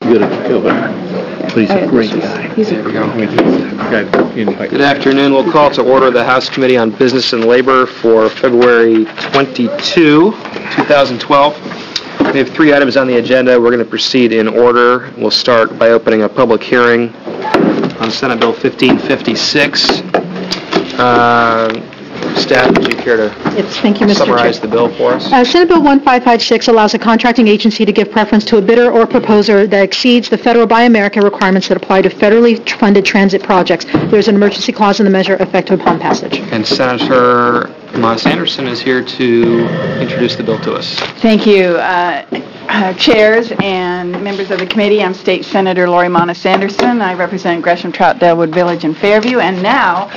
good at the but he's a great guy. There we go. Good afternoon. We'll call to order the House Committee on Business and Labor for February 22, 2012. We have 3 items on the agenda. We're going to proceed in order. We'll start by opening a public hearing on Senate Bill 1556. Staff, would you care to Thank you, Mr. summarize Chair. the bill for us? Senate Bill 1556 allows a contracting agency to give preference to a bidder or proposer that exceeds the federal Buy America requirements that apply to federally funded transit projects. There's an emergency clause in the measure effective upon passage. And Senator Moss Anderson is here to introduce the bill to us. Thank you, chairs and members of the committee. I'm State Senator Lori Monas Anderson. I represent Gresham, Trout, Delwood Village, and Fairview, and now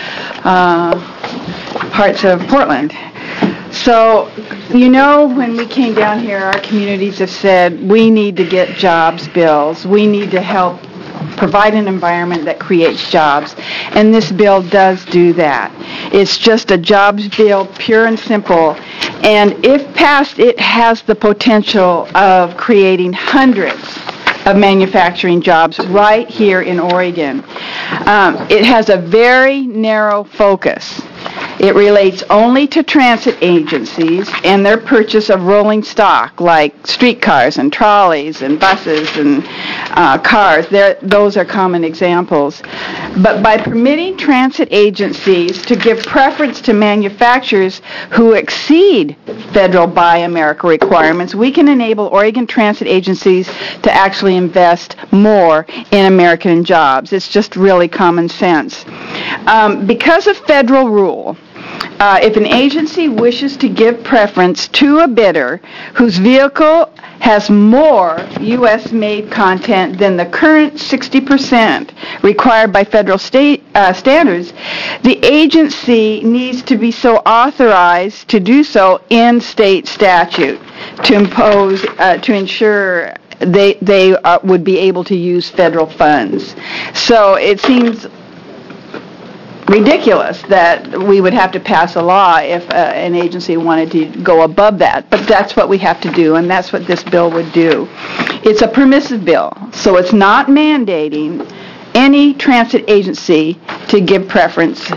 parts of Portland. So, when we came down here, our communities have said, we need to get jobs bills. We need to help provide an environment that creates jobs. And this bill does do that. It's just a jobs bill, pure and simple. And if passed, it has the potential of creating hundreds of manufacturing jobs right here in Oregon. It has a very narrow focus. It relates only to transit agencies and their purchase of rolling stock, like streetcars and trolleys and buses and cars. Those are common examples. But by permitting transit agencies to give preference to manufacturers who exceed federal Buy America requirements, we can enable Oregon transit agencies to actually invest more in American jobs. It's just really common sense. Because of federal rule, if an agency wishes to give preference to a bidder whose vehicle has more U.S.-made content than the current 60% required by federal state standards, the agency needs to be so authorized to do so in state statute to ensure they would be able to use federal funds. So it seems ridiculous that we would have to pass a law if an agency wanted to go above that, but that's what we have to do, and that's what this bill would do. It's a permissive bill, so it's not mandating any transit agency to give preference.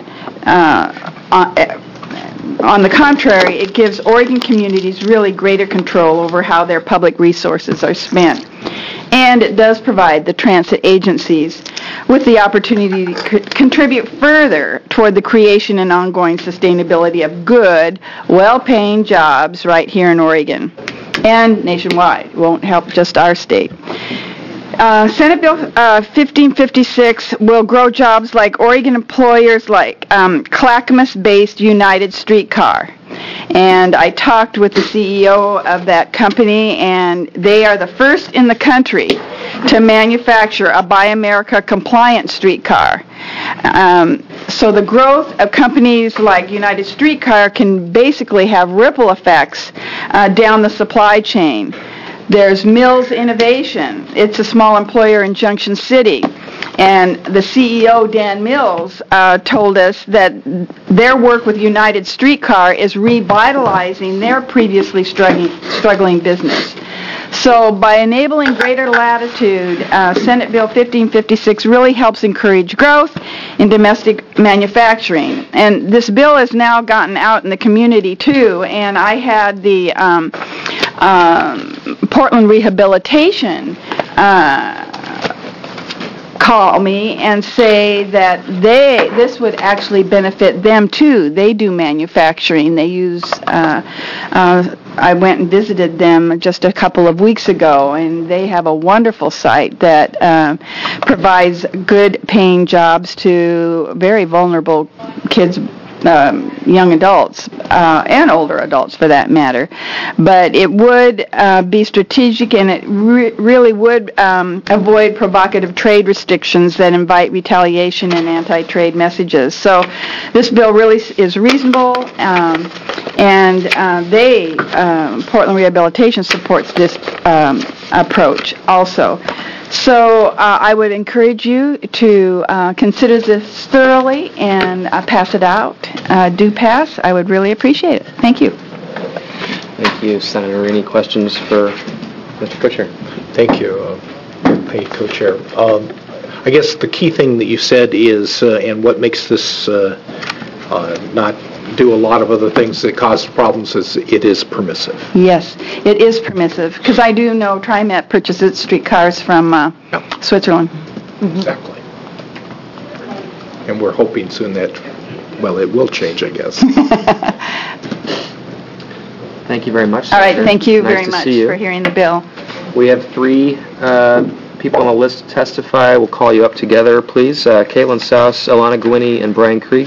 On the contrary, it gives Oregon communities really greater control over how their public resources are spent. And it does provide the transit agencies with the opportunity to contribute further toward the creation and ongoing sustainability of good, well-paying jobs right here in Oregon and nationwide. It won't help just our state. Senate Bill 1556 will grow jobs like Oregon employers like Clackamas-based United Streetcar. And I talked with the CEO of that company, and they are the first in the country to manufacture a Buy America compliant streetcar. So the growth of companies like United Streetcar can basically have ripple effects down the supply chain. There's Mills Innovation. It's a small employer in Junction City. And the CEO, Dan Mills, told us that their work with United Streetcar is revitalizing their previously struggling business. So by enabling greater latitude, Senate Bill 1556 really helps encourage growth in domestic manufacturing. And this bill has now gotten out in the community, too. And I had the Portland Rehabilitation call me and say that this would actually benefit them too. They do manufacturing. They use, I went and visited them just a couple of weeks ago, and they have a wonderful site that provides good paying jobs to very vulnerable kids, young adults, and older adults for that matter. But it would be strategic, and it really would avoid provocative trade restrictions that invite retaliation and anti-trade messages. So this bill really is reasonable, and Portland Rehabilitation supports this approach also. So I would encourage you to consider this thoroughly and pass it out. Do pass. I would really appreciate it. Thank you. Thank you, Senator. Any questions for Mr. Kutcher? Thank you. Hey, Co-Chair. I guess the key thing that you said is, and what makes this not do a lot of other things that cause problems, is it is permissive. Yes, it is permissive, because I do know TriMet purchases streetcars from Switzerland. Exactly. And we're hoping soon that, well, it will change, I guess. Thank you very much. All right, thank you Nice very to much see you. for hearing the bill. We have 3 people on the list to testify. We'll call you up together, please. Caitlin Souse, Alana Gwinny, and Brian Krieg.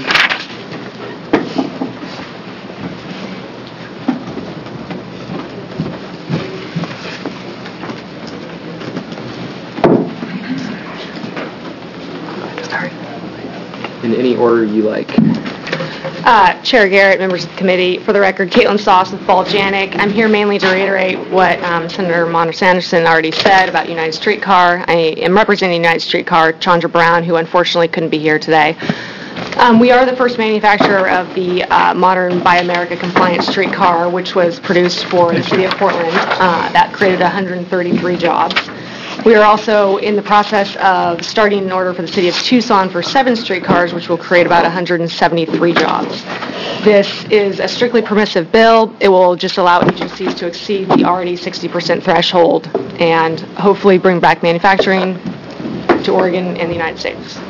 In any order you like. Chair Garrett, members of the committee, for the record, Caitlin Sauce with Paul Janik. I'm here mainly to reiterate what Senator Monner-Sanderson already said about United Streetcar. I am representing United Streetcar, Chandra Brown, who unfortunately couldn't be here today. We are the first manufacturer of the modern Buy America compliant streetcar, which was produced for the city of Portland. That created 133 jobs. We are also in the process of starting an order for the city of Tucson for 7 streetcars, which will create about 173 jobs. This is a strictly permissive bill. It will just allow agencies to exceed the already 60% threshold and hopefully bring back manufacturing to Oregon and the United States.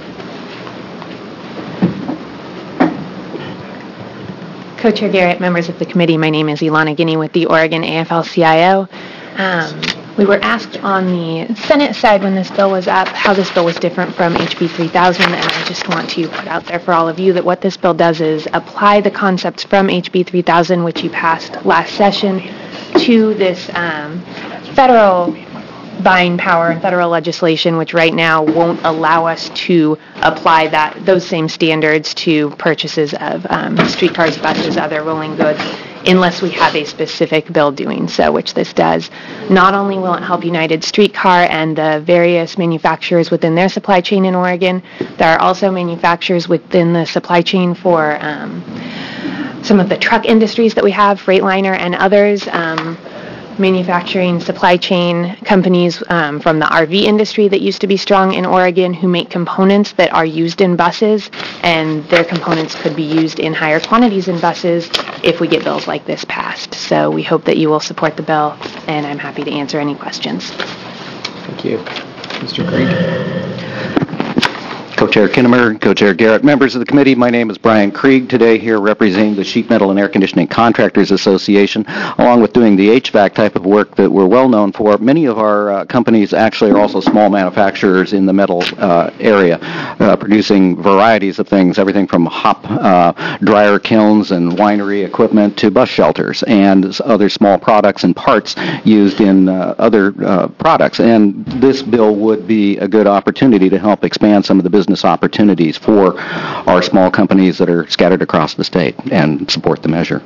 Co-Chair Garrett, members of the committee, my name is Ilana Guinea with the Oregon AFL-CIO. We were asked on the Senate side when this bill was up how this bill was different from HB 3000, and I just want to put out there for all of you that what this bill does is apply the concepts from HB 3000, which you passed last session, to this federal buying power and federal legislation, which right now won't allow us to apply those same standards to purchases of streetcars, buses, other rolling goods, unless we have a specific bill doing so, which this does. Not only will it help United Streetcar and the various manufacturers within their supply chain in Oregon, there are also manufacturers within the supply chain for some of the truck industries that we have, Freightliner and others, manufacturing supply chain companies from the RV industry that used to be strong in Oregon who make components that are used in buses, and their components could be used in higher quantities in buses if we get bills like this passed. So we hope that you will support the bill, and I'm happy to answer any questions. Thank you. Mr. Krieg. Co-Chair Kinnemer, Co-Chair Garrett, members of the committee, my name is Brian Krieg, today here representing the Sheet Metal and Air Conditioning Contractors Association, along with doing the HVAC type of work that we're well known for. Many of our companies actually are also small manufacturers in the metal area, producing varieties of things, everything from hop dryer kilns and winery equipment to bus shelters and other small products and parts used in other products. And this bill would be a good opportunity to help expand some of the business opportunities for our small companies that are scattered across the state and support the measure.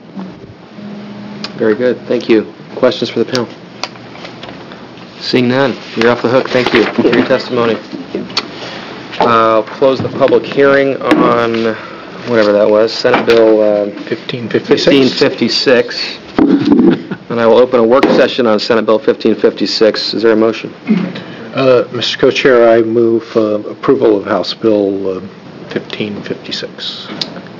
Very good. Thank you. Questions for the panel? Seeing none, you're off the hook. Thank you for your testimony. I'll close the public hearing on whatever that was, Senate Bill 1556. And I will open a work session on Senate Bill 1556. Is there a motion? Mr. Co-Chair, I move approval of House Bill 1556.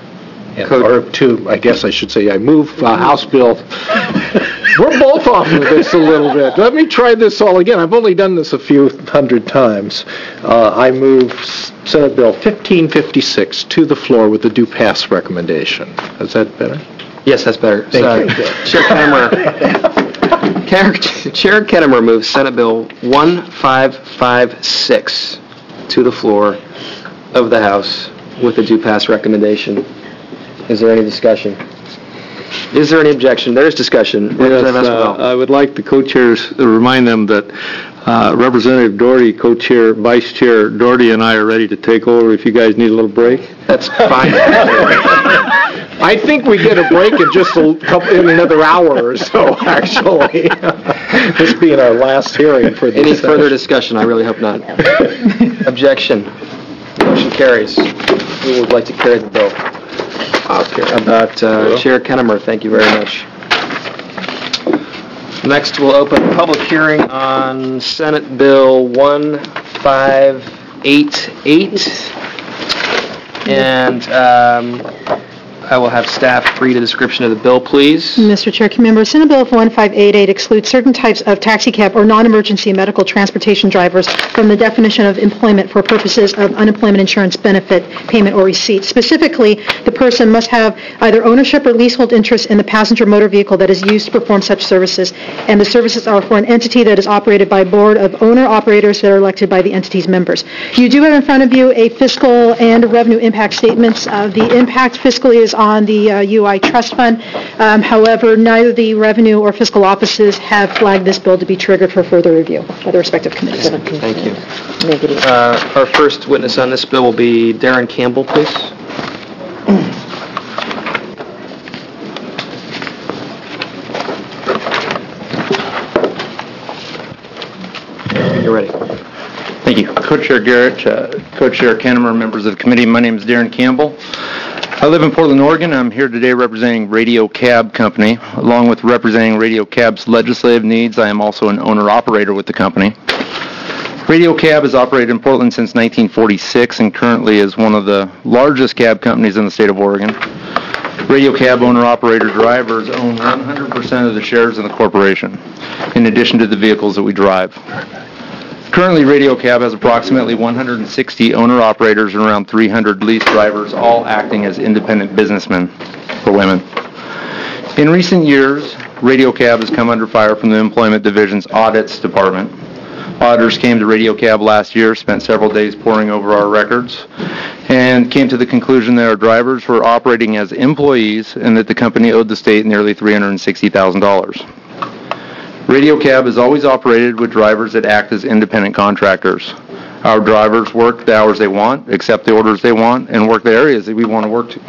I guess I should say I move House Bill. We're both off of this a little bit. Let me try this all again. I've only done this a few hundred times. I move Senate Bill 1556 to the floor with the due pass recommendation. Is that better? Yes, that's better. Thank you. Chair Kinnemer moves Senate Bill 1556 to the floor of the House with the due pass recommendation. Is there any discussion? Is there any objection? There is discussion. Yes, I would like the co-chairs to remind them that Representative Doherty, co-chair, Vice Chair Doherty, and I are ready to take over if you guys need a little break. That's fine. I think we get a break in just in another hour or so, actually. This being our last hearing for this Any session. further discussion? I really hope not. Objection. Motion carries. Who would like to carry the bill? Chair Kinnemer, thank you very much. Next, we'll open a public hearing on Senate Bill 1588. And I will have staff read a description of the bill, please. Mr. Chair, committee members, Senate Bill 1588 excludes certain types of taxi cab or non-emergency medical transportation drivers from the definition of employment for purposes of unemployment insurance benefit payment or receipt. Specifically, the person must have either ownership or leasehold interest in the passenger motor vehicle that is used to perform such services, and the services are for an entity that is operated by a board of owner-operators that are elected by the entity's members. You do have in front of you a fiscal and revenue impact statements. The impact fiscally is on the UI Trust Fund. However, neither the revenue or fiscal offices have flagged this bill to be triggered for further review by the respective committees. Thank you. Our first witness on this bill will be Darren Campbell, please. You're ready. Thank you. Co-Chair Garrett, Co-Chair Kennemer, members of the committee, my name is Darren Campbell. I live in Portland, Oregon. I'm here today representing Radio Cab Company. Along with representing Radio Cab's legislative needs, I am also an owner-operator with the company. Radio Cab has operated in Portland since 1946 and currently is one of the largest cab companies in the state of Oregon. Radio Cab owner-operator drivers own 100% of the shares in the corporation, in addition to the vehicles that we drive. Currently, Radio Cab has approximately 160 owner-operators and around 300 lease drivers, all acting as independent businessmen or women. In recent years, Radio Cab has come under fire from the Employment Division's Audits Department. Auditors came to Radio Cab last year, spent several days poring over our records, and came to the conclusion that our drivers were operating as employees and that the company owed the state nearly $360,000. Radio Cab has always operated with drivers that act as independent contractors. Our drivers work the hours they want, accept the orders they want, and work the areas that we want to work to.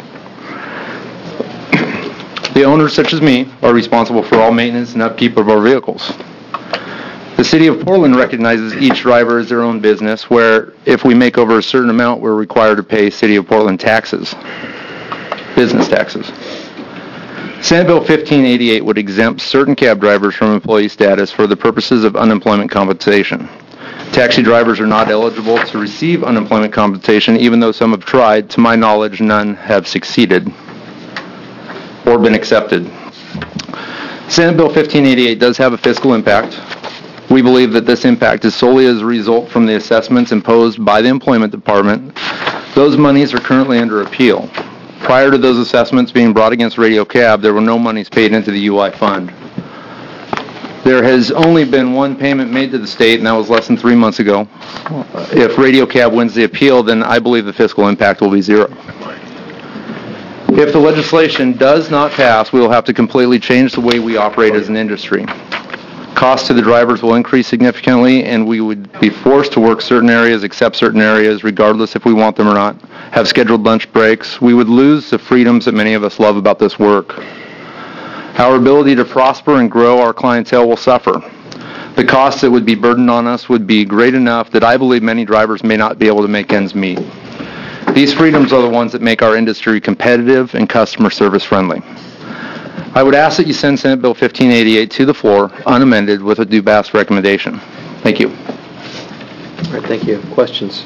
The owners, such as me, are responsible for all maintenance and upkeep of our vehicles. The City of Portland recognizes each driver as their own business, where if we make over a certain amount, we're required to pay City of Portland taxes, business taxes. Senate Bill 1588 would exempt certain cab drivers from employee status for the purposes of unemployment compensation. Taxi drivers are not eligible to receive unemployment compensation, even though some have tried. To my knowledge, none have succeeded or been accepted. Senate Bill 1588 does have a fiscal impact. We believe that this impact is solely as a result from the assessments imposed by the Employment Department. Those monies are currently under appeal. Prior to those assessments being brought against Radio Cab, there were no monies paid into the UI fund. There has only been one payment made to the state, and that was less than 3 months ago. If Radio Cab wins the appeal, then I believe the fiscal impact will be zero. If the legislation does not pass, we will have to completely change the way we operate as an industry. Costs to the drivers will increase significantly, and we would be forced to work certain areas, accept certain areas, regardless if we want them or not, have scheduled lunch breaks. We would lose the freedoms that many of us love about this work. Our ability to prosper and grow our clientele will suffer. The costs that would be burdened on us would be great enough that I believe many drivers may not be able to make ends meet. These freedoms are the ones that make our industry competitive and customer service friendly. I would ask that you send Senate Bill 1588 to the floor, unamended, with a due pass recommendation. Thank you. All right, thank you. Questions?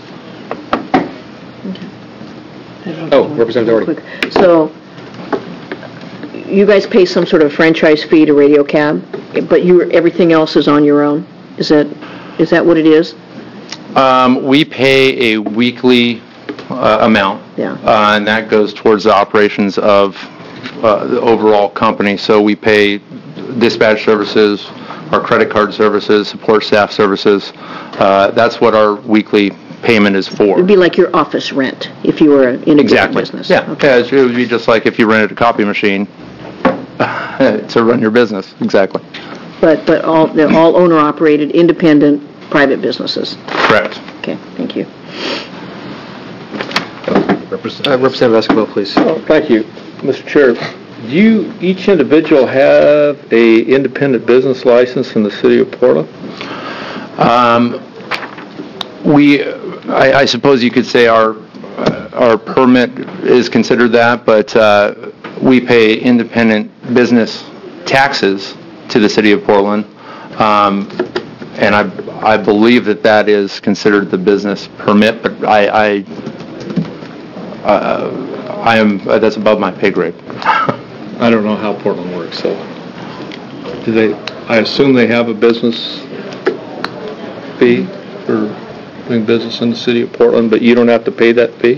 Oh, Representative Doherty. So, you guys pay some sort of franchise fee to Radio Cab, but everything else is on your own? Is that what it is? We pay a weekly amount, and that goes towards the operations of the overall company. So we pay dispatch services, our credit card services, support staff services. That's what our weekly payment is for. It would be like your office rent if you were in a business. Yeah. Okay. Yeah, it would be just like if you rented a copy machine to run your business. Exactly. But they're all owner-operated, independent, private businesses. Correct. Okay. Thank you. Representative Esquivel, please. Oh, thank you. Mr. Chair, do each individual have a independent business license in the City of Portland? I suppose you could say our permit is considered that, but we pay independent business taxes to the city of Portland. And I believe that is considered the business permit, but that's above my pay grade. I don't know how Portland works, so I assume they have a business fee for doing business in the city of Portland, but you don't have to pay that fee?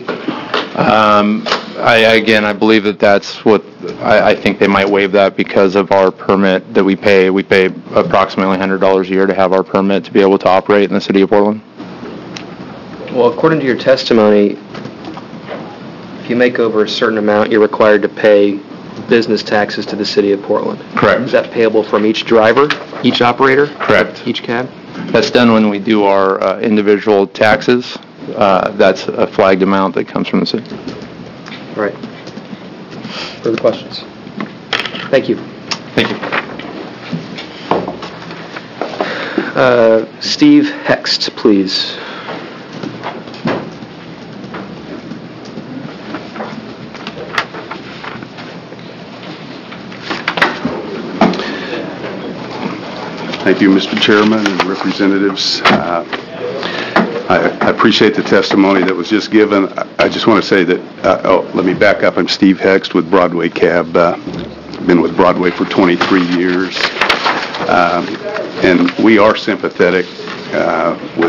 I believe that's what, I think they might waive that because of our permit that we pay. We pay approximately $100 a year to have our permit to be able to operate in the city of Portland. Well, according to your testimony, if you make over a certain amount, you're required to pay business taxes to the city of Portland. Correct. Is that payable from each driver, each operator? Correct. Each cab? That's done when we do our individual taxes. That's a flagged amount that comes from the city. All right. Further questions? Thank you. Thank you. Steve Hext, please. Thank you, Mr. Chairman and representatives. I appreciate the testimony that was just given. I just want to say that, let me back up. I'm Steve Hext with Broadway Cab. Been with Broadway for 23 years. And we are sympathetic with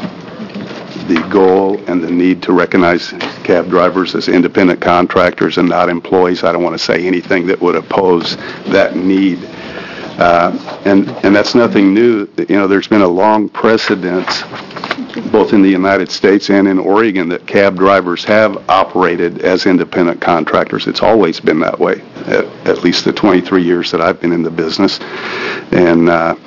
the goal and the need to recognize cab drivers as independent contractors and not employees. I don't want to say anything that would oppose that need. And that's nothing new. You know, there's been a long precedent, both in the United States and in Oregon, that cab drivers have operated as independent contractors. It's always been that way, at least the 23 years that I've been in the business. And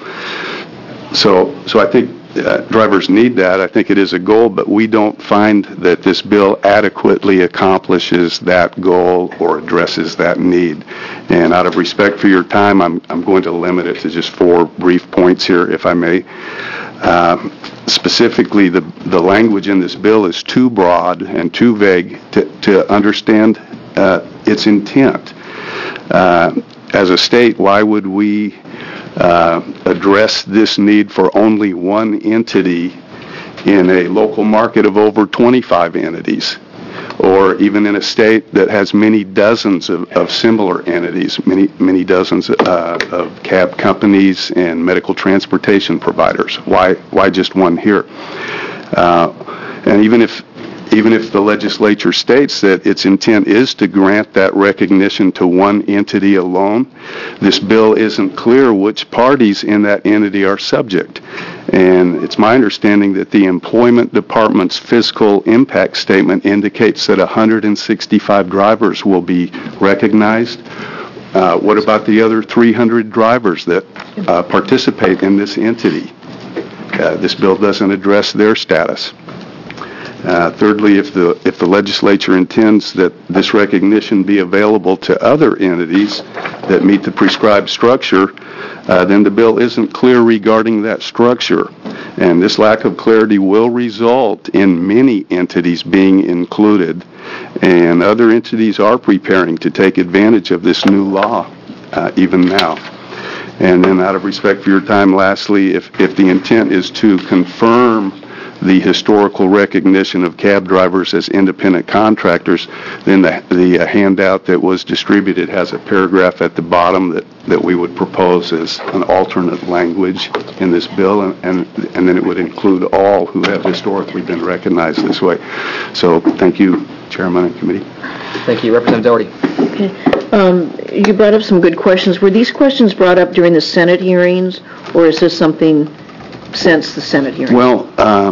so I think drivers need that. I think it is a goal, but we don't find that this bill adequately accomplishes that goal or addresses that need. And out of respect for your time, I'm going to limit it to just 4 brief points here, if I may. Specifically, the language in this bill is too broad and too vague to understand its intent. As a state, why would we address this need for only one entity in a local market of over 25 entities, or even in a state that has many dozens of similar entities, many dozens of cab companies and medical transportation providers? Why just one here? And even if the legislature states that its intent is to grant that recognition to one entity alone, this bill isn't clear which parties in that entity are subject. And it's my understanding that the Employment Department's fiscal impact statement indicates that 165 drivers will be recognized. What about the other 300 drivers that participate in this entity? This bill doesn't address their status. Thirdly, if the legislature intends that this recognition be available to other entities that meet the prescribed structure, then the bill isn't clear regarding that structure. And this lack of clarity will result in many entities being included. And other entities are preparing to take advantage of this new law, even now. And then out of respect for your time, lastly, if the intent is to confirm the historical recognition of cab drivers as independent contractors, then the handout that was distributed has a paragraph at the bottom that we would propose as an alternate language in this bill, and then it would include all who have historically been recognized this way. So thank you, Chairman and Committee. Thank you. Representative Doherty. Okay. You brought up some good questions. Were these questions brought up during the Senate hearings, or is this something since the Senate hearing? Well,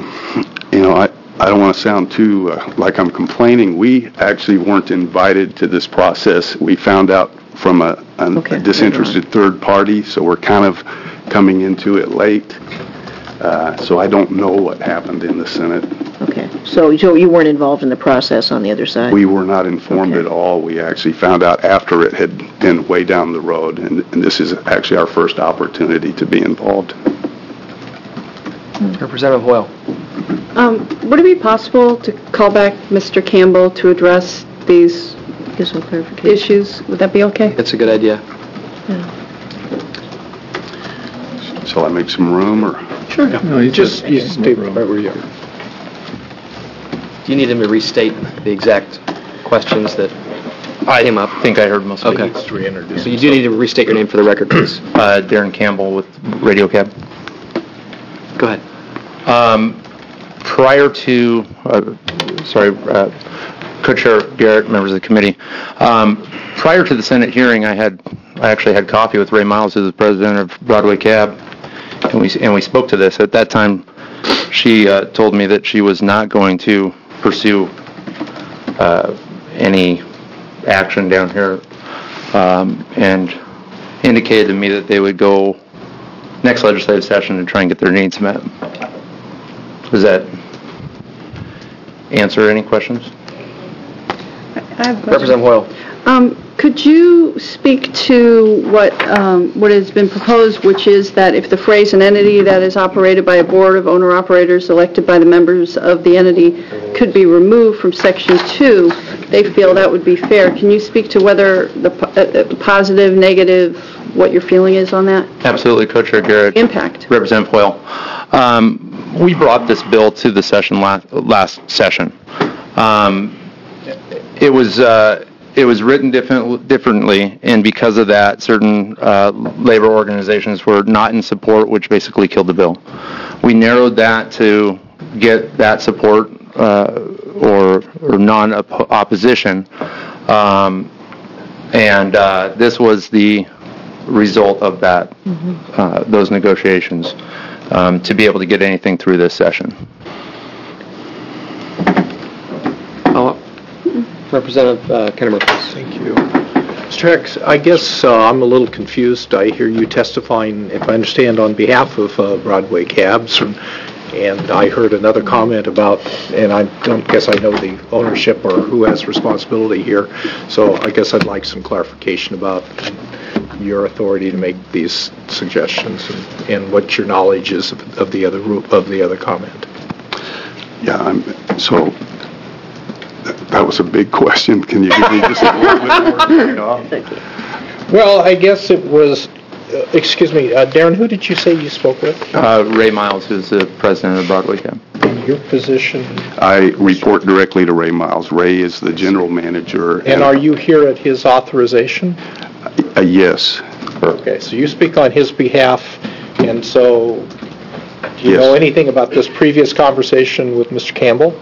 I don't want to sound too like I'm complaining. We actually weren't invited to this process. We found out from a disinterested third party, so we're kind of coming into it late. So I don't know what happened in the Senate. Okay. So you weren't involved in the process on the other side? We were not informed at all. We actually found out after it had been way down the road, and this is actually our first opportunity to be involved. Representative Hoyle. Would it be possible to call back Mr. Campbell to address these issues? Would that be okay? That's a good idea. Shall I make some room, or? Sure. No, you stay right where you are. Do you need him to restate the exact questions that came up? I think I heard most of Okay. it. So you do need to restate your name for the record, please. Darren Campbell with Radio Cab. Go ahead. Prior to, Co-Chair Garrett, members of the committee, prior to the Senate hearing, I actually had coffee with Ray Miles, who's the president of Broadway Cab, and we spoke to this. At that time, she told me that she was not going to pursue any action down here, and indicated to me that they would go next legislative session to try and get their needs met. Does that answer any questions? I have a question. Representative Hoyle. Could you speak to what has been proposed, which is that if the phrase "an entity that is operated by a board of owner-operators elected by the members of the entity" could be removed from Section 2, they feel that would be fair. Can you speak to whether the positive, negative, what your feeling is on that? Absolutely, Co-Chair Garrett. Impact. Representative Hoyle. We brought this bill to the session last session. It was written differently, and because of that, certain labor organizations were not in support, which basically killed the bill. We narrowed that to get that support or non-opposition, and this was the result of that, those negotiations, to be able to get anything through this session. Representative Kennemer, please. Thank you. Mr. Hicks, I guess I'm a little confused. I hear you testifying, if I understand, on behalf of Broadway Cabs, and I heard another comment about, and I don't guess I know the ownership or who has responsibility here, so I guess I'd like some clarification about your authority to make these suggestions and what your knowledge is of the other comment. Yeah, so that was a big question. Can you give me just a little bit more? Well, I guess it was, excuse me, Darren, who did you say you spoke with? Ray Miles, who's the president of Broadway Cab. And your position? I report directly to Ray Miles. Ray is the general manager. And are you here at his authorization? Yes. Okay, so you speak on his behalf, and so do you know anything about this previous conversation with Mr. Campbell?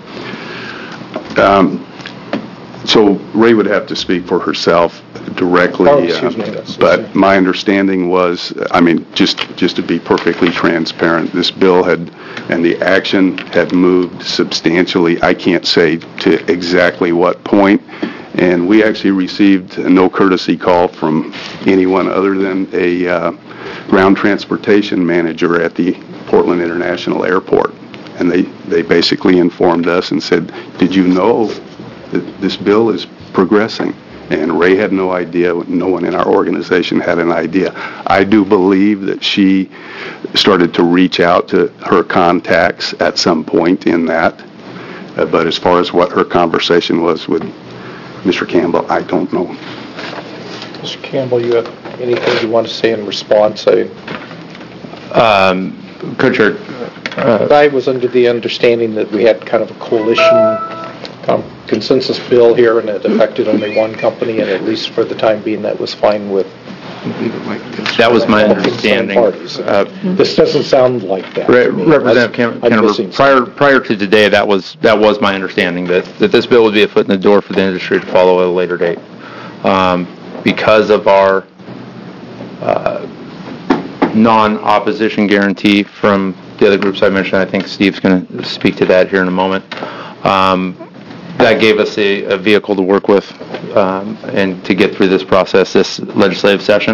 So Ray would have to speak for herself directly. Oh, excuse me. But my understanding was, just to be perfectly transparent, this bill and the action had moved substantially. I can't say to exactly what point. And we actually received a no courtesy call from anyone other than a ground transportation manager at the Portland International Airport. And they basically informed us and said, did you know that this bill is progressing? And Ray had no idea. No one in our organization had an idea. I do believe that she started to reach out to her contacts at some point in that. But as far as what her conversation was with Mr. Campbell, I don't know. Mr. Campbell, you have anything you want to say in response? Co-Chair, I was under the understanding that we had kind of a coalition consensus bill here, and it affected only one company, and at least for the time being, that was fine with. That was my understanding. This doesn't sound like that. Representative Kennemer, prior to today, that was my understanding, that this bill would be a foot in the door for the industry to follow at a later date. Because of our non-opposition guarantee from the other groups I mentioned, I think Steve's going to speak to that here in a moment. That gave us a vehicle to work with and to get through this process, this legislative session.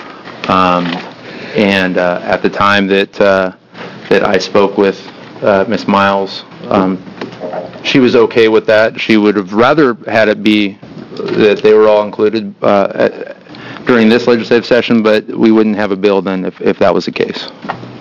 And at the time that I spoke with Ms. Miles, she was okay with that. She would have rather had it be that they were all included during this legislative session, but we wouldn't have a bill then if that was the case.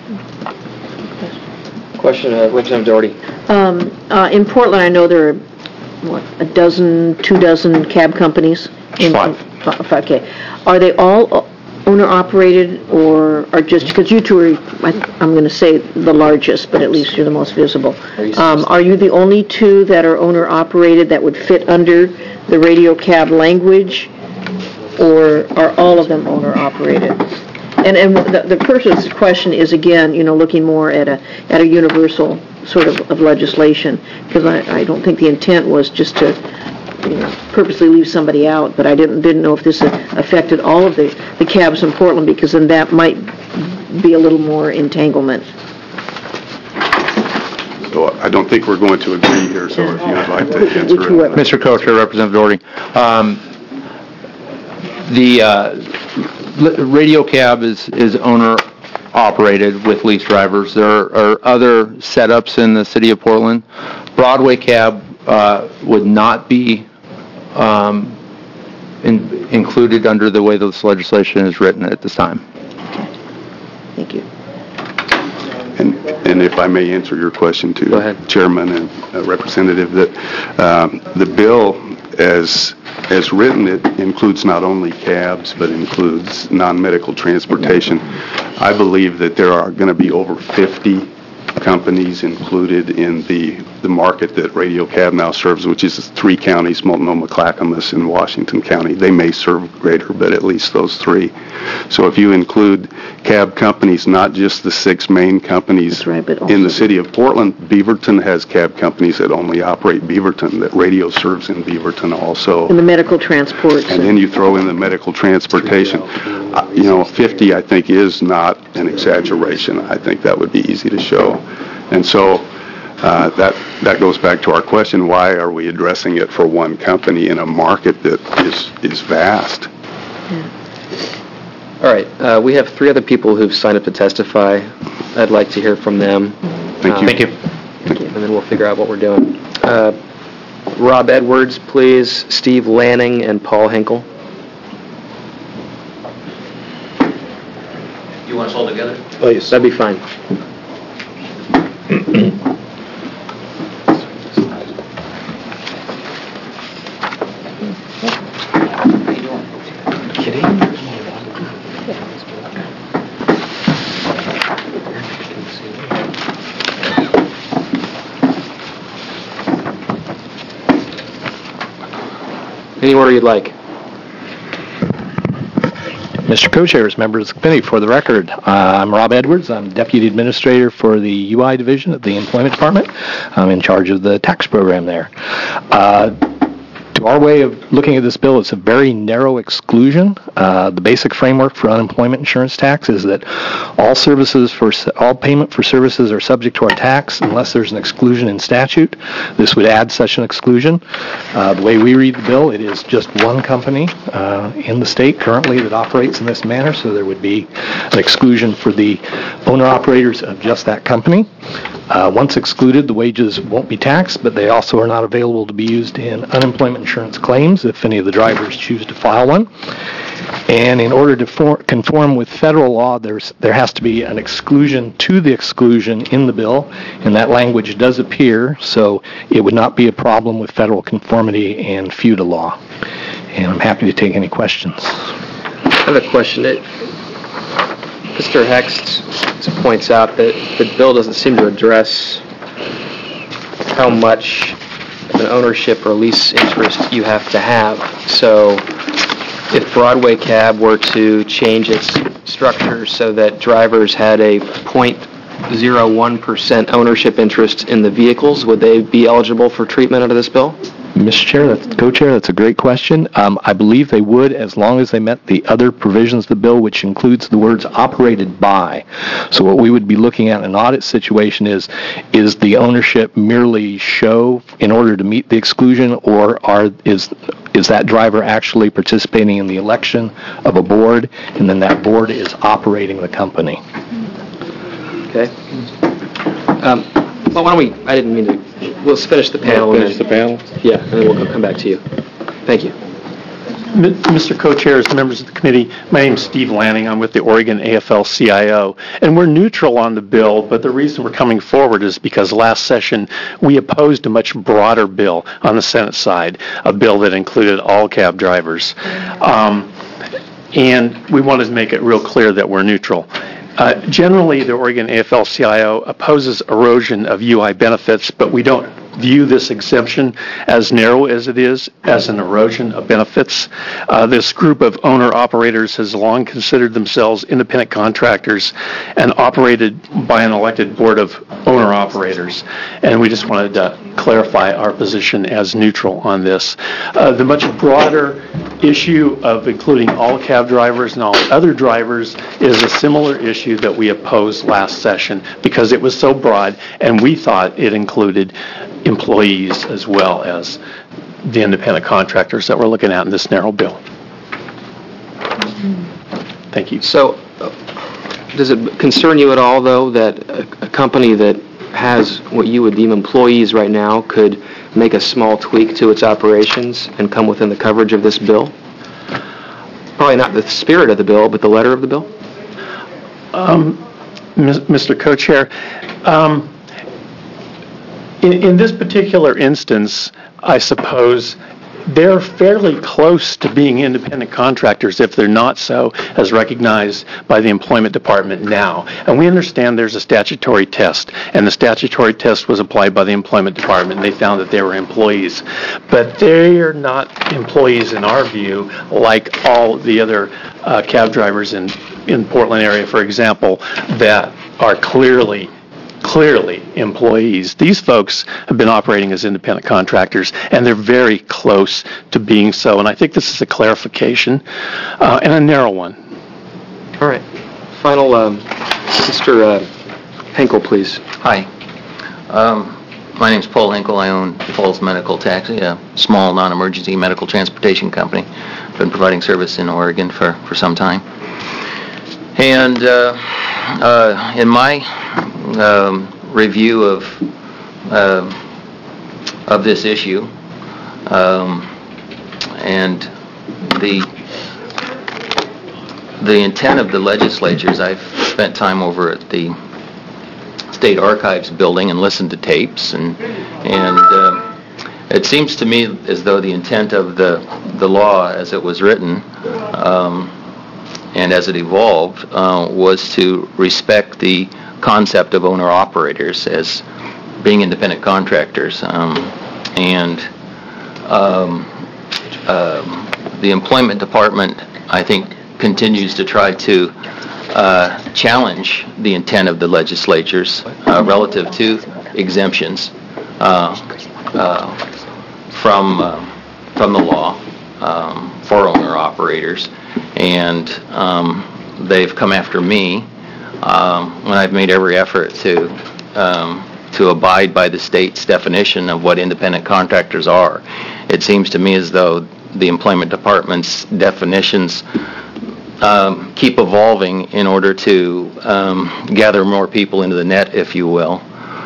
Question, Representative Doherty. In Portland, I know there are, a dozen, 2 dozen cab companies? Five. Okay. Are they all owner-operated or are just, because you two are, I'm going to say the largest, but at least you're the most visible. Are you the only two that are owner-operated that would fit under the radio cab language, or are all of them owner-operated? And the purpose of this question is, again, looking more at a universal sort of legislation, because I don't think the intent was just to purposely leave somebody out, but I didn't know if this affected all of the cabs in Portland, because then that might be a little more entanglement. So I don't think we're going to agree here, so if you'd like to answer it. Mr. Co-Chair, Representative Doherty. The radio cab is owner-operated with lease drivers. There are other setups in the city of Portland. Broadway cab would not be included under the way this legislation is written at this time. Thank you. And if I may answer your question too, go ahead. Chairman and Representative, that the bill as written, it includes not only cabs, but includes non-medical transportation. I believe that there are going to be over 50 companies included in the market that Radio Cab now serves, which is 3 counties, Multnomah, Clackamas, and Washington County. They may serve greater, but at least those 3. So if you include cab companies, not just the 6 main companies in the city of Portland, Beaverton has cab companies that only operate Beaverton, that radio serves in Beaverton also. And the medical transport. And then you throw in the medical transportation. 50, I think, is not an exaggeration. I think that would be easy to show. And so that goes back to our question, why are we addressing it for one company in a market that is vast? All right. We have 3 other people who've signed up to testify. I'd like to hear from them. Thank you. Thank you. And then we'll figure out what we're doing. Rob Edwards, please. Steve Lanning and Paul Hinkle. You want us all together? Please. That'd be fine. Any order you'd like. Mr. Co-Chairs, members of the committee, for the record, I'm Rob Edwards. I'm Deputy Administrator for the UI Division of the Employment Department. I'm in charge of the tax program there. To our way of looking at this bill, it's a very narrow exclusion. The basic framework for unemployment insurance tax is that all payment for services are subject to our tax unless there's an exclusion in statute. This would add such an exclusion. The way we read the bill, it is just one company in the state currently that operates in this manner, so there would be an exclusion for the owner-operators of just that company. Once excluded, the wages won't be taxed, but they also are not available to be used in unemployment insurance claims if any of the drivers choose to file one. And in order to conform with federal law, there has to be an exclusion to the exclusion in the bill, and that language does appear, so it would not be a problem with federal conformity and FUTA law. And I'm happy to take any questions. I have a question. Mr. Hext points out that the bill doesn't seem to address how much of an ownership or lease interest you have to have. So if Broadway Cab were to change its structure so that drivers had a 0.01% ownership interest in the vehicles, would they be eligible for treatment under this bill? Mr. Chair, Co-Chair, that's a great question. I believe they would, as long as they met the other provisions of the bill, which includes the words operated by. So what we would be looking at in an audit situation is the ownership merely show in order to meet the exclusion, or is that driver actually participating in the election of a board, and then that board is operating the company? Okay. Well, why don't we, I didn't mean to, let's finish the panel. Finish the panel? Yeah, and then we'll come back to you. Thank you. Mr. Co-Chairs, members of the committee, my name is Steve Lanning. I'm with the Oregon AFL-CIO, and we're neutral on the bill, but the reason we're coming forward is because last session we opposed a much broader bill on the Senate side, a bill that included all cab drivers. and we wanted to make it real clear that we're neutral. Generally, the Oregon AFL-CIO opposes erosion of UI benefits, but we don't view this exemption as narrow as it is, as an erosion of benefits. This group of owner-operators has long considered themselves independent contractors and operated by an elected board of owner-operators, and we just wanted to clarify our position as neutral on this. The much broader issue of including all cab drivers and all other drivers is a similar issue that we opposed last session because it was so broad, and we thought it included employees as well as the independent contractors that we're looking at in this narrow bill. Thank you. So, does it concern you at all, though, that a company that has what you would deem employees right now could make a small tweak to its operations and come within the coverage of this bill? Probably not the spirit of the bill, but the letter of the bill? Mr. Co-Chair, in this particular instance, I suppose they're fairly close to being independent contractors if they're not so, as recognized by the Employment Department now. And we understand there's a statutory test, and the statutory test was applied by the Employment Department, and they found that they were employees. But they are not employees in our view, like all the other cab drivers in Portland area, for example, that are clearly employees. These folks have been operating as independent contractors, and they're very close to being so. And I think this is a clarification and a narrow one. All right. Final, Mr. Henkel, please. Hi. My name's Paul Henkel. I own Falls Medical Taxi, a small non-emergency medical transportation company. I've been providing service in Oregon for some time. And in my review of this issue and the intent of the legislatures, I've spent time over at the State Archives building and listened to tapes, and it seems to me as though the intent of the law as it was written and as it evolved was to respect the concept of owner-operators as being independent contractors. The Employment Department, I think, continues to try to challenge the intent of the legislatures relative to exemptions from the law for owner-operators. And they've come after me when I've made every effort to abide by the state's definition of what independent contractors are. It seems to me as though the Employment Department's definitions keep evolving in order to gather more people into the net, if you will.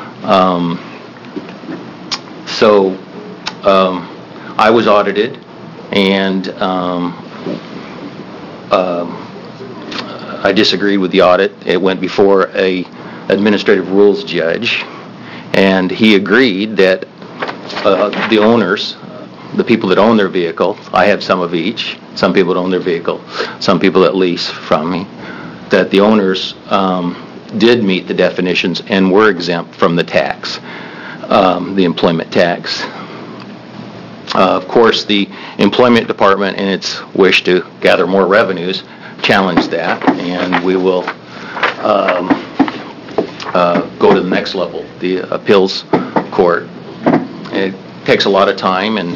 So I was audited, and I disagreed with the audit. It went before a administrative rules judge, and he agreed that the owners, the people that own their vehicle, I have some of each, some people that own their vehicle, some people that lease from me, that the owners did meet the definitions and were exempt from the tax, the employment tax. Of course, the Employment Department, in its wish to gather more revenues, challenged that, and we will go to the next level, the appeals court. It takes a lot of time, and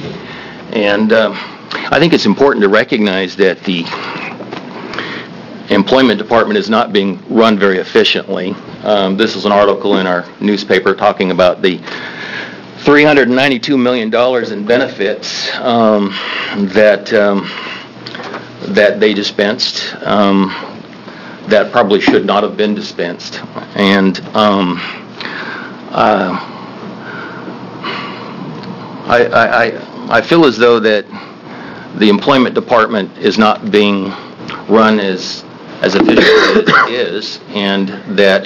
I think it's important to recognize that the Employment Department is not being run very efficiently. This is an article in our newspaper talking about the $392 million in benefits that they dispensed that probably should not have been dispensed. And I feel as though that the Employment Department is not being run as efficiently as it is, and that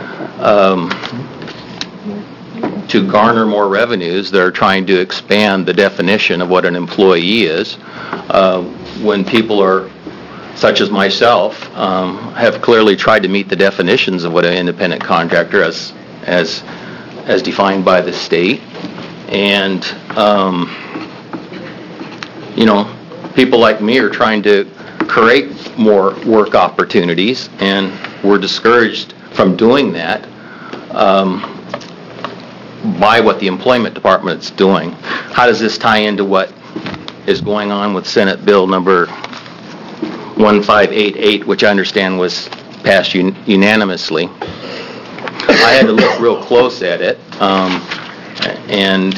to garner more revenues, they're trying to expand the definition of what an employee is. When people are such as myself, have clearly tried to meet the definitions of what an independent contractor as defined by the state. And, people like me are trying to create more work opportunities, and we're discouraged from doing that by what the employment department's doing. How does this tie into what is going on with Senate Bill number 1588, which I understand was passed unanimously? I had to look real close at it, and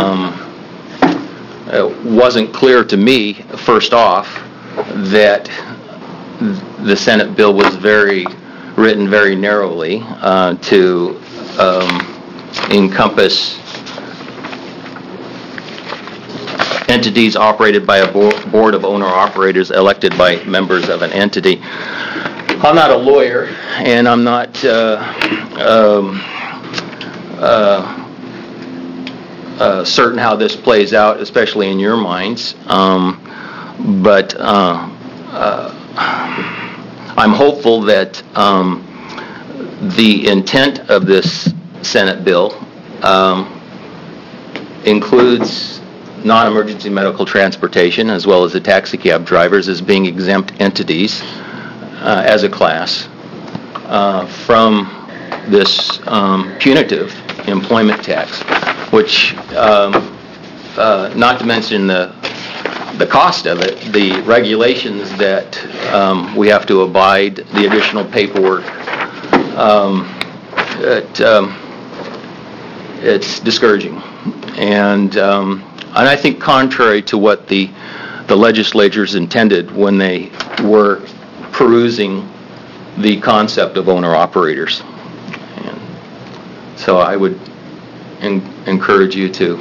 it wasn't clear to me, first off, that the Senate bill was written very narrowly to encompass entities operated by a board of owner-operators elected by members of an entity. I'm not a lawyer, and I'm not certain how this plays out, especially in your minds. But I'm hopeful that the intent of this Senate bill includes non-emergency medical transportation as well as the taxi cab drivers as being exempt entities as a class from this punitive employment tax, which, not to mention the cost of it, the regulations that we have to abide, the additional paperwork, it's discouraging. And I think contrary to what the legislatures intended when they were perusing the concept of owner-operators. And so I would encourage you to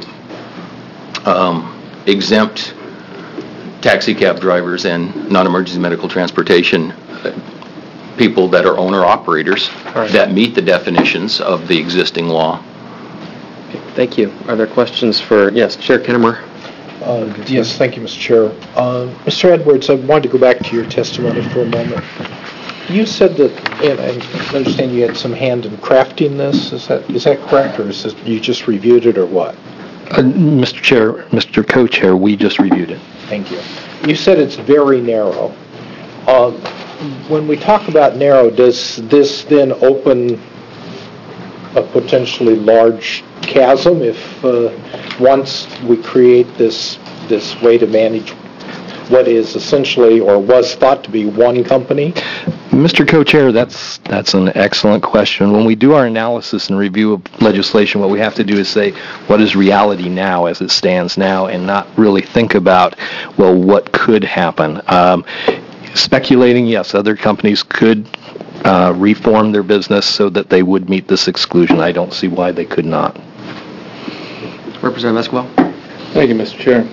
exempt taxi cab drivers and non-emergency medical transportation people that are owner-operators that meet the definitions of the existing law. Thank you. Are there questions for, yes, Chair Kinnemer? Yes, thank you, Mr. Chair. Mr. Edwards, I wanted to go back to your testimony for a moment. You said that, and I understand you had some hand in crafting this. Is that correct, or is this, you just reviewed it, or what? Mr. Chair, Mr. Co-Chair, we just reviewed it. Thank you. You said it's very narrow. When we talk about narrow, does this then open a potentially large chasm if once we create this way to manage what is essentially or was thought to be one company? Mr. Co-Chair, that's an excellent question. When we do our analysis and review of legislation, what we have to do is say, what is reality now as it stands now, and not really think about, well, what could happen. Speculating, yes, other companies could reform their business so that they would meet this exclusion. I don't see why they could not. Representative Esquivel. Thank you, Mr. Chair.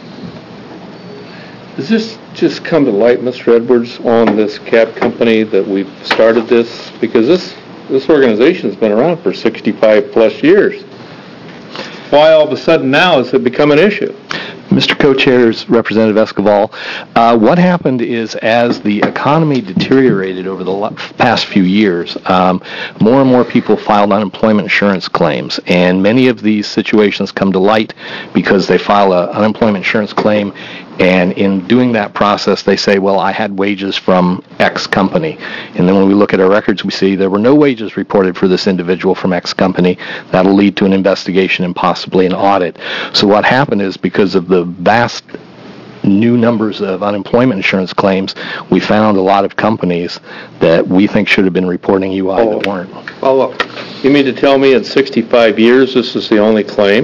Does this just come to light, Mr. Edwards, on this cab company that we've started this? Because this organization's been around for 65 plus years. Why all of a sudden now has it become an issue? Mr. Co-Chairs, Representative Esquivel, what happened is as the economy deteriorated over the past few years, more and more people filed unemployment insurance claims, and many of these situations come to light because they file an unemployment insurance claim, and in doing that process, they say, well, I had wages from X company. And then when we look at our records, we see there were no wages reported for this individual from X company. That'll lead to an investigation and possibly an audit. So what happened is because of the vast new numbers of unemployment insurance claims, we found a lot of companies that we think should have been reporting UI that weren't. Follow up. You mean to tell me in 65 years this is the only claim?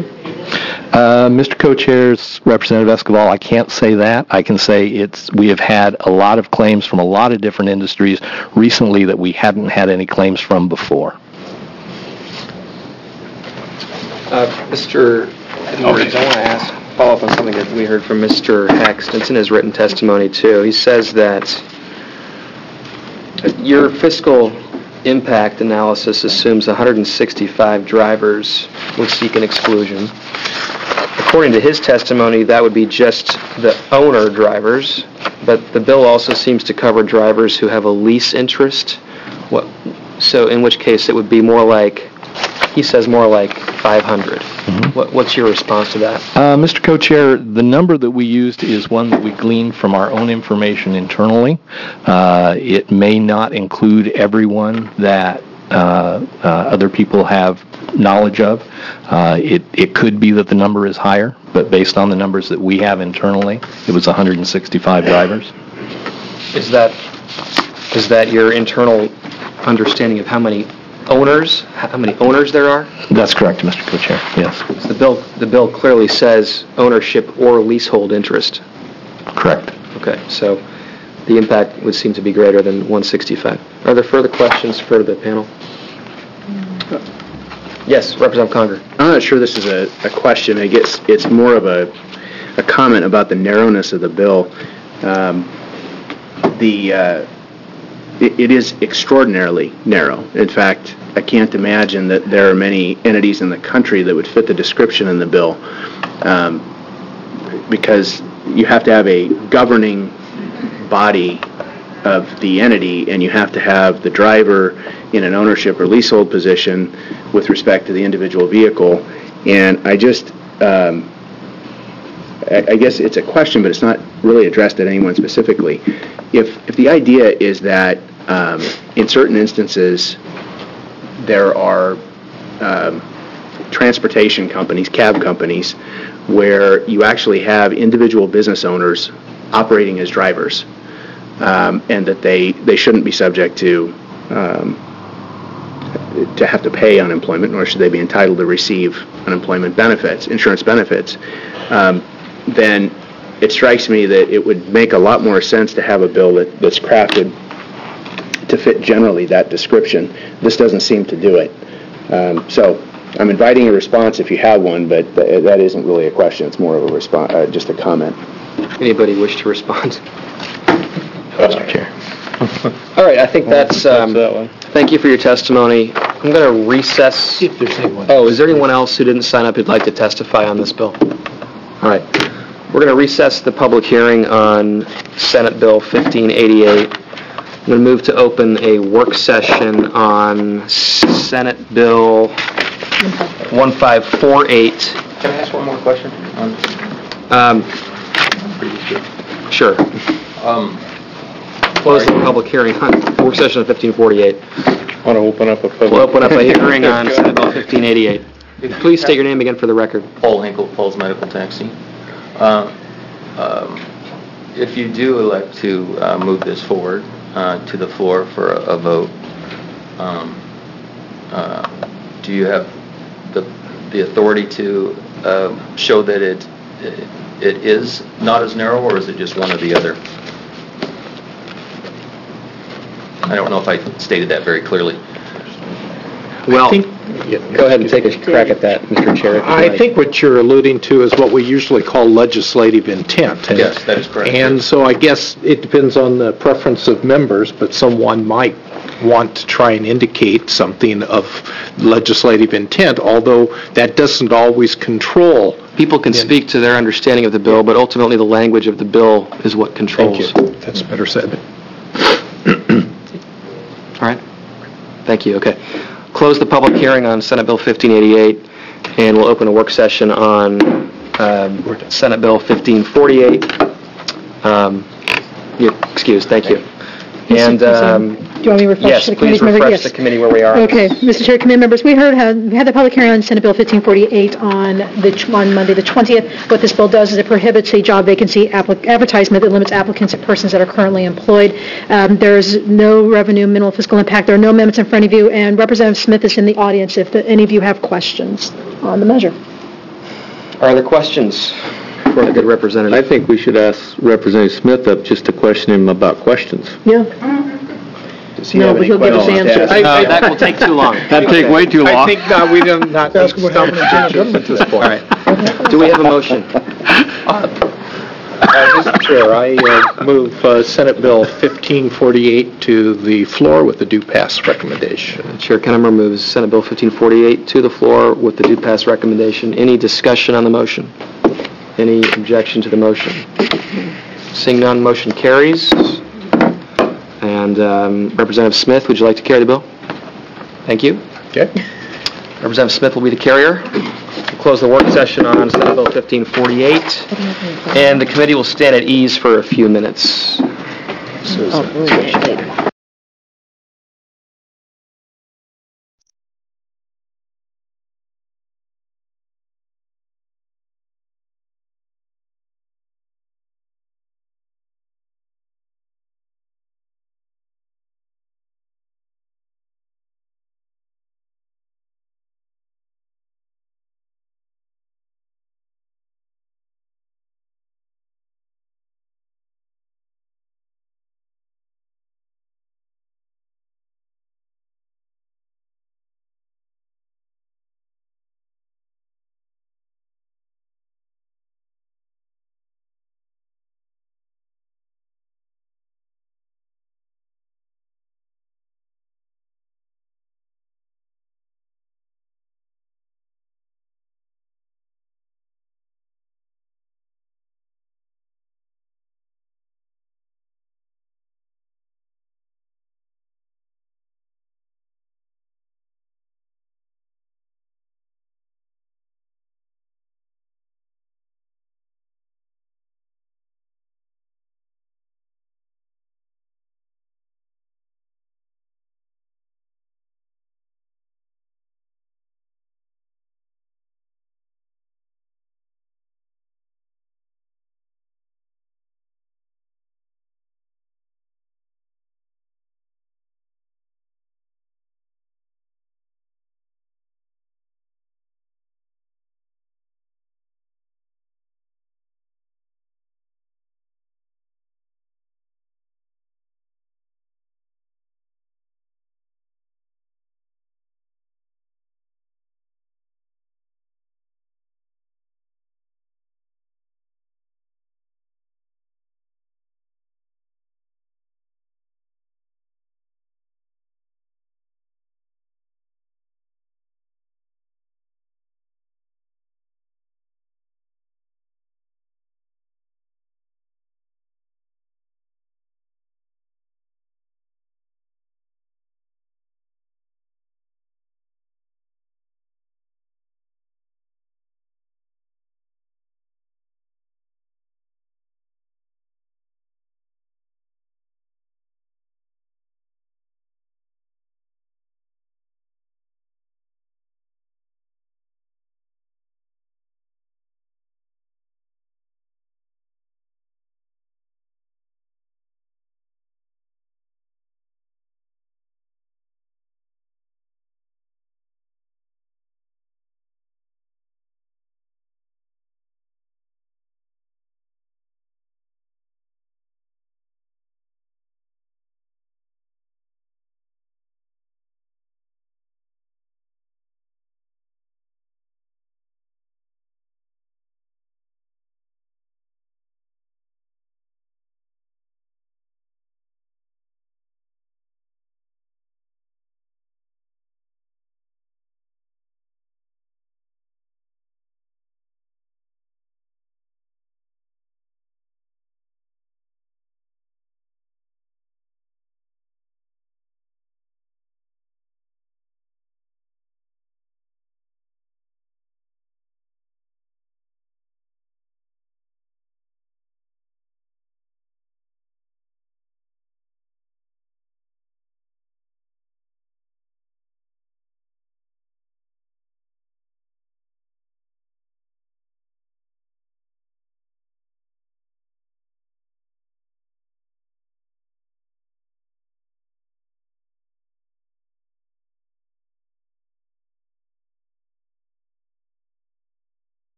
Mr. Co-Chairs, Representative Esquivel, I can't say that. I can say we have had a lot of claims from a lot of different industries recently that we hadn't had any claims from before. Mr. Edwards, I want to follow up on something that we heard from Mr. Hext. It's in his written testimony, too. He says that your fiscal impact analysis assumes 165 drivers would seek an exclusion. according to his testimony, that would be just the owner drivers, but the bill also seems to cover drivers who have a lease interest. So in which case it would be more like, he says more like 500. What's your response to that? Mr. Co-Chair, the number that we used is one that we gleaned from our own information internally. It may not include everyone that other people have knowledge of. It could be that the number is higher, but based on the numbers that we have internally, it was 165 drivers. Is that your internal understanding of how many owners there are? That's correct, Mr. Co-Chair, yes. The bill clearly says ownership or leasehold interest. Correct. Okay, so the impact would seem to be greater than 165. Are there further questions for the panel? Yes, Representative Conger. I'm not sure this is a question. I guess it's more of a comment about the narrowness of the bill. It is extraordinarily narrow. In fact, I can't imagine that there are many entities in the country that would fit the description in the bill, because you have to have a governing body of the entity, and you have to have the driver in an ownership or leasehold position with respect to the individual vehicle. And I just, I guess it's a question, but it's not really addressed at anyone specifically. If the idea is that in certain instances there are transportation companies, cab companies, where you actually have individual business owners operating as drivers, and that they shouldn't be subject to have to pay unemployment, nor should they be entitled to receive unemployment benefits, insurance benefits, then it strikes me that it would make a lot more sense to have a bill that's crafted to fit generally that description. This doesn't seem to do it. So I'm inviting a response if you have one, but that isn't really a question. It's more of a response, just a comment. Anybody wish to respond? Mr. Chair. All right, I think that's thank you for your testimony. I'm going to recess. See if there's anyone. Oh, is there anyone else who didn't sign up who'd like to testify on this bill? All right. We're going to recess the public hearing on Senate Bill 1588. I'm going to move to open a work session on Senate Bill 1548. Can I ask one more question? Sure. Close the public hearing on work session on 1548. Want to open up a public... We'll open up a hearing on Senate Bill 1588. Please state your name again for the record. Paul Hinkle, Paul's Medical Taxi. If you do elect to move this forward to the floor for a vote, do you have the authority to show that it is not as narrow, or is it just one or the other? I don't know if I stated that very clearly. Well, go ahead and take a crack at that, Mr. Chair. I think what you're alluding to is what we usually call legislative intent. And, yes, that is correct. And so I guess it depends on the preference of members, but someone might want to try and indicate something of legislative intent, although that doesn't always control. People can speak to their understanding of the bill, but ultimately the language of the bill is what controls. Thank you. That's better said. All right. Thank you. Okay. Close the public hearing on Senate Bill 1588, and we'll open a work session on Senate Bill 1548. You're excused. Thank you. And do you want me to refresh the committee's member? Yes, please refresh the committee where we are. Okay, Mr. Chair, committee members, we had the public hearing on Senate Bill 1548 on Monday the 20th. What this bill does is it prohibits a job vacancy advertisement that limits applicants to persons that are currently employed. There's no revenue, minimal fiscal impact. There are no amendments in front of you, and Representative Smith is in the audience if any of you have questions on the measure. Are there questions for the good representative? I think we should ask Representative Smith up just to question him about questions. Yeah. No, but he'll give us answers. That will take too long. That'd take way too long. I think we don't not need some at this point. All right. Do we have a motion? Co-Chair, I move Senate Bill 1548 to the floor with the due pass recommendation. Chair Kennemer moves Senate Bill 1548 to the floor with the due pass recommendation. Any discussion on the motion? Any objection to the motion? Seeing none, motion carries. And Representative Smith, would you like to carry the bill? Thank you. Okay. Representative Smith will be the carrier. We'll close the work session on Senate Bill 1548, and the committee will stand at ease for a few minutes.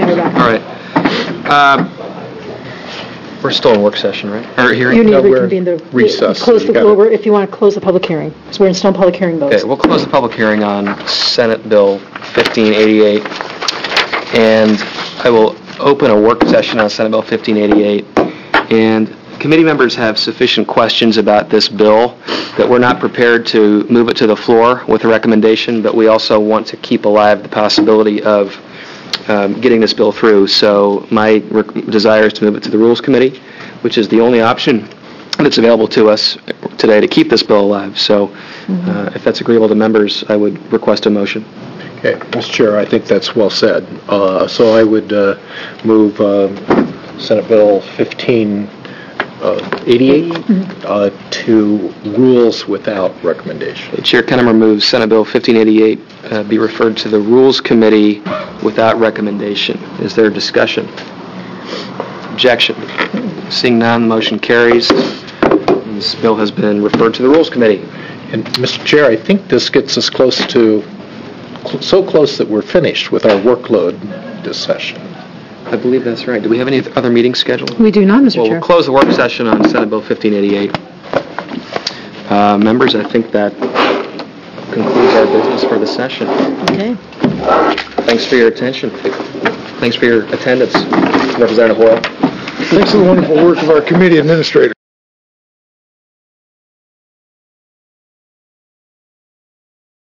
way back. All right. We're still in work session, right? Or hearing? You need to we're reconvene the... recess, Close so the, you gotta- well, if you want to close the public hearing, because we're in still in public hearing mode. Okay, we'll close the public hearing on Senate Bill 1588, and I will open a work session on Senate Bill 1588. And committee members have sufficient questions about this bill that we're not prepared to move it to the floor with a recommendation, but we also want to keep alive the possibility of getting this bill through. So my desire is to move it to the Rules Committee, which is the only option that's available to us today to keep this bill alive. So if that's agreeable to members, I would request a motion. Okay, Mr. Chair, I think that's well said. So I would move Senate Bill 1588 to rules without recommendation. Chair Kennemer moves Senate Bill 1588 be referred to the Rules Committee without recommendation. Is there discussion? Objection? Seeing none, the motion carries. This bill has been referred to the Rules Committee. And Mr. Chair, I think this gets us close to, so close that we're finished with our workload this session. I believe that's right. Do we have any other meetings scheduled? We do not, Mr. Well, Chair. we'll close the work session on Senate Bill 1588. Members, I think that concludes our business for the session. Okay. Thanks for your attention. Thanks for your attendance, Representative Hoyle. Thanks for the wonderful work of our committee administrator.